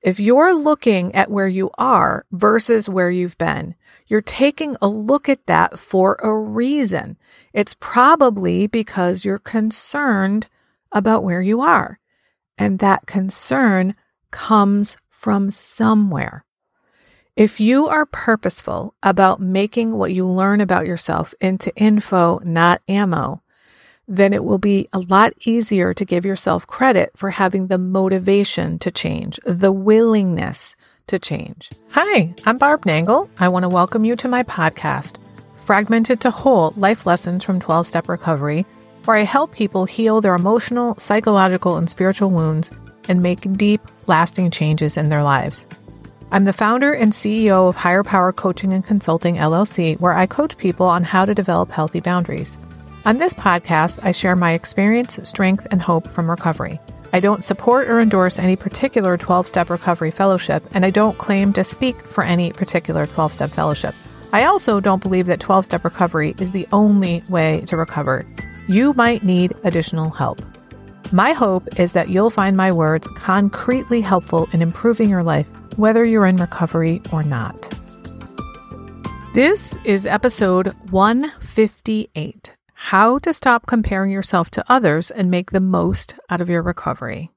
if you're looking at where you are versus where you've been, you're taking a look at that for a reason. It's probably because you're concerned about where you are. And that concern comes from somewhere. If you are purposeful about making what you learn about yourself into info, not ammo, then it will be a lot easier to give yourself credit for having the motivation to change, the willingness to change. Hi, I'm Barb Nangle. I want to welcome you to my podcast, Fragmented to Whole: Life Lessons from 12-Step Recovery, where I help people heal their emotional, psychological, and spiritual wounds and make deep, lasting changes in their lives. I'm the founder and CEO of Higher Power Coaching and Consulting, LLC, where I coach people on how to develop healthy boundaries. On this podcast, I share my experience, strength, and hope from recovery. I don't support or endorse any particular 12-step recovery fellowship, and I don't claim to speak for any particular 12-step fellowship. I also don't believe that 12-step recovery is the only way to recover. You might need additional help. My hope is that you'll find my words concretely helpful in improving your life, whether you're in recovery or not. This is episode 158. How to stop comparing yourself to others and make the most out of your recovery.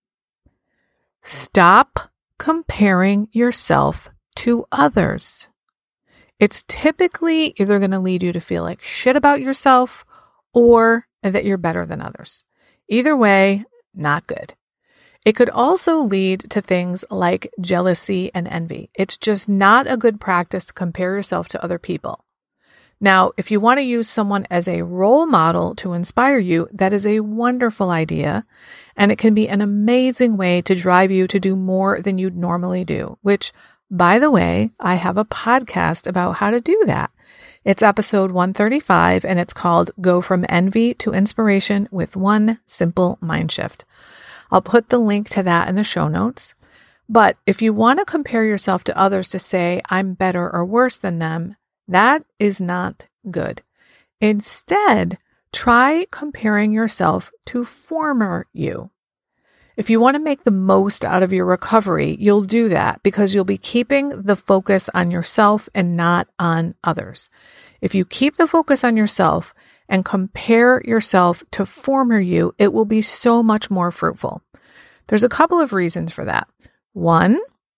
Stop comparing yourself to others. It's typically either going to lead you to feel like shit about yourself or that you're better than others. Either way, not good. It could also lead to things like jealousy and envy. It's just not a good practice to compare yourself to other people. Now, if you want to use someone as a role model to inspire you, that is a wonderful idea, and it can be an amazing way to drive you to do more than you'd normally do, which, by the way, I have a podcast about how to do that. It's episode 135, and it's called Go From Envy to Inspiration with One Simple Mind Shift. I'll put the link to that in the show notes. But if you want to compare yourself to others to say, I'm better or worse than them, that is not good. Instead, try comparing yourself to former you. If you want to make the most out of your recovery, you'll do that because you'll be keeping the focus on yourself and not on others. If you keep the focus on yourself and compare yourself to former you, it will be so much more fruitful. There's a couple of reasons for that. One,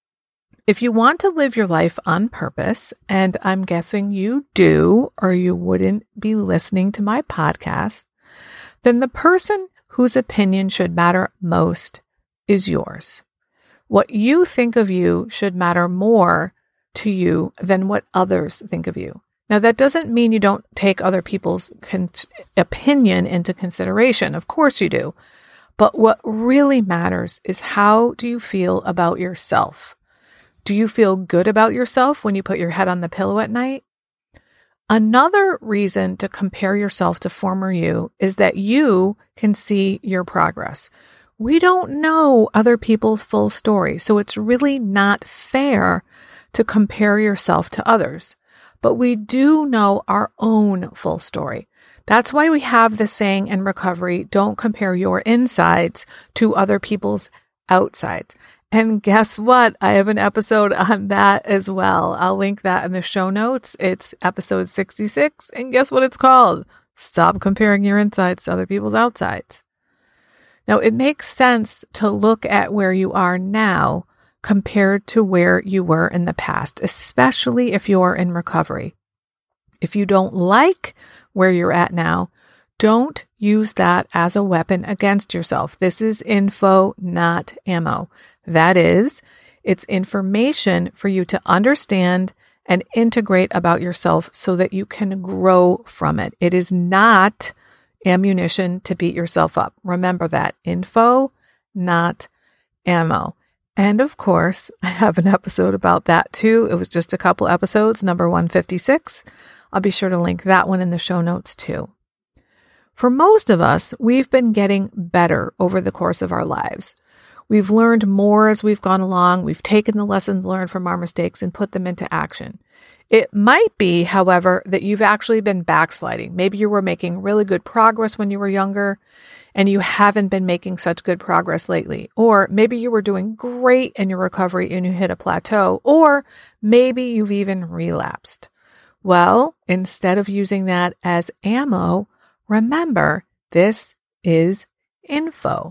if you want to live your life on purpose, and I'm guessing you do, or you wouldn't be listening to my podcast, then the person whose opinion should matter most is yours. What you think of you should matter more to you than what others think of you. Now, that doesn't mean you don't take other people's opinion into consideration. Of course you do. But what really matters is, how do you feel about yourself? Do you feel good about yourself when you put your head on the pillow at night? Another reason to compare yourself to former you is that you can see your progress. We don't know other people's full story, so it's really not fair to compare yourself to others. But we do know our own full story. That's why we have the saying in recovery, don't compare your insides to other people's outsides. And guess what? I have an episode on that as well. I'll link that in the show notes. It's episode 66. And guess what it's called? Stop comparing your insides to other people's outsides. Now, it makes sense to look at where you are now compared to where you were in the past, especially if you're in recovery. If you don't like where you're at now, don't use that as a weapon against yourself. This is info, not ammo. That is, it's information for you to understand and integrate about yourself so that you can grow from it. It is not ammunition to beat yourself up. Remember that. Info, not ammo. And of course, I have an episode about that too. It was just a couple episodes, number 156. I'll be sure to link that one in the show notes too. For most of us, we've been getting better over the course of our lives. We've learned more as we've gone along. We've taken the lessons learned from our mistakes and put them into action. It might be, however, that you've actually been backsliding. Maybe you were making really good progress when you were younger, and you haven't been making such good progress lately. Or maybe you were doing great in your recovery and you hit a plateau, or maybe you've even relapsed. Well, instead of using that as ammo, remember, this is info.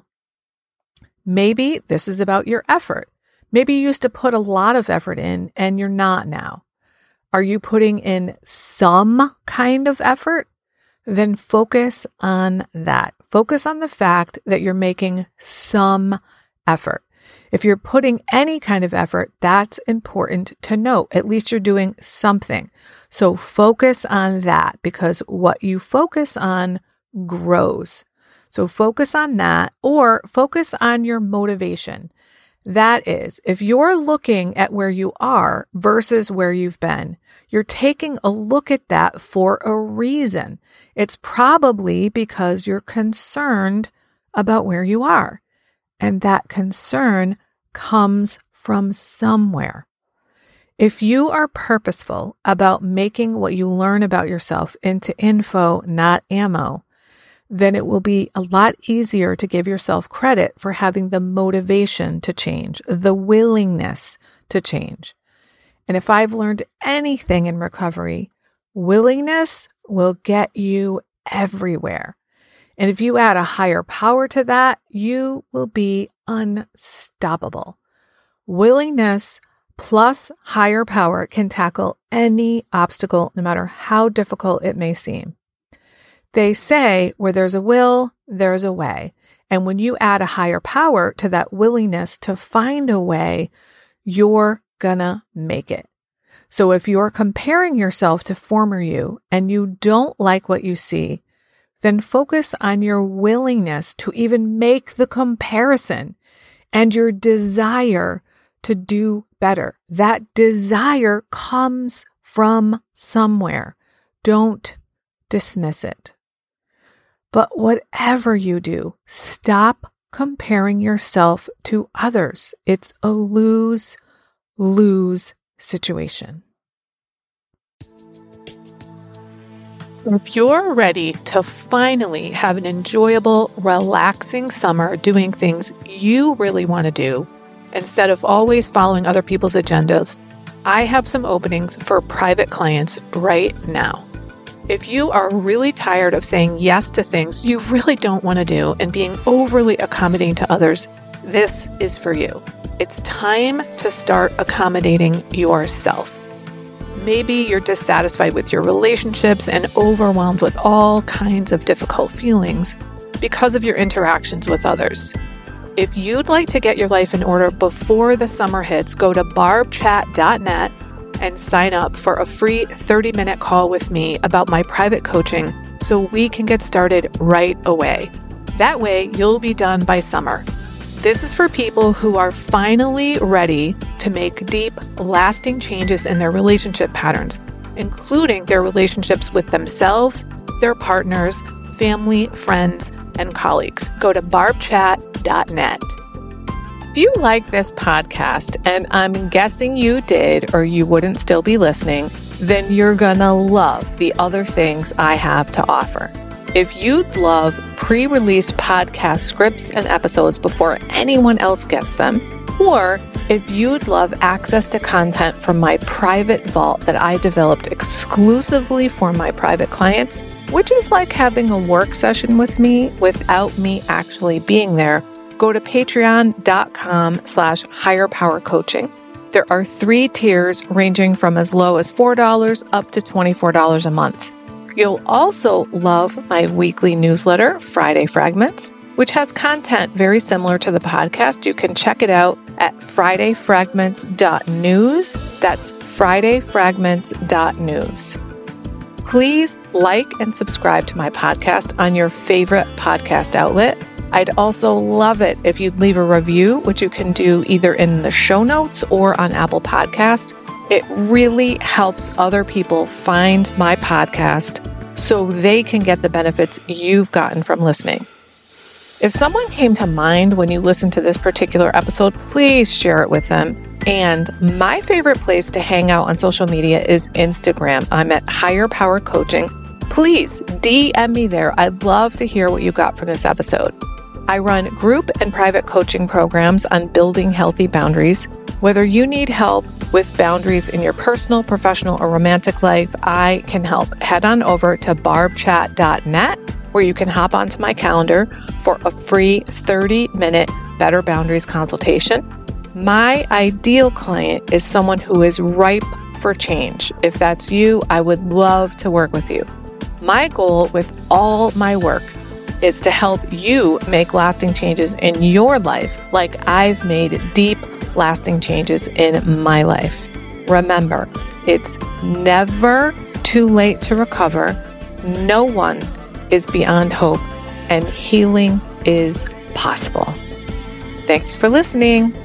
Maybe this is about your effort. Maybe you used to put a lot of effort in and you're not now. Are you putting in some kind of effort? Then focus on that. Focus on the fact that you're making some effort. If you're putting any kind of effort, that's important to note. At least you're doing something. So focus on that, because what you focus on grows. So focus on that, or focus on your motivation. That is, if you're looking at where you are versus where you've been, you're taking a look at that for a reason. It's probably because you're concerned about where you are. And that concern comes from somewhere. If you are purposeful about making what you learn about yourself into info, not ammo, then it will be a lot easier to give yourself credit for having the motivation to change, the willingness to change. And if I've learned anything in recovery, willingness will get you everywhere. And if you add a higher power to that, you will be unstoppable. Willingness plus higher power can tackle any obstacle, no matter how difficult it may seem. They say where there's a will, there's a way. And when you add a higher power to that willingness to find a way, you're gonna make it. So if you're comparing yourself to former you and you don't like what you see, then focus on your willingness to even make the comparison and your desire to do better. That desire comes from somewhere. Don't dismiss it. But whatever you do, stop comparing yourself to others. It's a lose-lose situation. If you're ready to finally have an enjoyable, relaxing summer doing things you really want to do, instead of always following other people's agendas, I have some openings for private clients right now. If you are really tired of saying yes to things you really don't want to do and being overly accommodating to others, this is for you. It's time to start accommodating yourself. Maybe you're dissatisfied with your relationships and overwhelmed with all kinds of difficult feelings because of your interactions with others. If you'd like to get your life in order before the summer hits, go to barbchat.net and sign up for a free 30-minute call with me about my private coaching so we can get started right away. That way, you'll be done by summer. This is for people who are finally ready to make deep, lasting changes in their relationship patterns, including their relationships with themselves, their partners, family, friends, and colleagues. Go to barbchat.net. If you like this podcast, and I'm guessing you did or you wouldn't still be listening, then you're gonna love the other things I have to offer. If you'd love pre-released podcast scripts and episodes before anyone else gets them, or if you'd love access to content from my private vault that I developed exclusively for my private clients, which is like having a work session with me without me actually being there, go to patreon.com/higherpowercoaching. There are 3 tiers ranging from as low as $4 up to $24 a month. You'll also love my weekly newsletter, Friday Fragments, which has content very similar to the podcast. You can check it out at fridayfragments.news. That's fridayfragments.news. Please like and subscribe to my podcast on your favorite podcast outlet. I'd also love it if you'd leave a review, which you can do either in the show notes or on Apple Podcasts. It really helps other people find my podcast so they can get the benefits you've gotten from listening. If someone came to mind when you listened to this particular episode, please share it with them. And my favorite place to hang out on social media is Instagram. I'm at Higher Power Coaching. Please DM me there. I'd love to hear what you got from this episode. I run group and private coaching programs on building healthy boundaries. Whether you need help with boundaries in your personal, professional, or romantic life, I can help. Head on over to barbchat.net, where you can hop onto my calendar for a free 30-minute Better Boundaries consultation. My ideal client is someone who is ripe for change. If that's you, I would love to work with you. My goal with all my work is to help you make lasting changes in your life like I've made deep, lasting changes in my life. Remember, it's never too late to recover. No one is beyond hope, and healing is possible. Thanks for listening.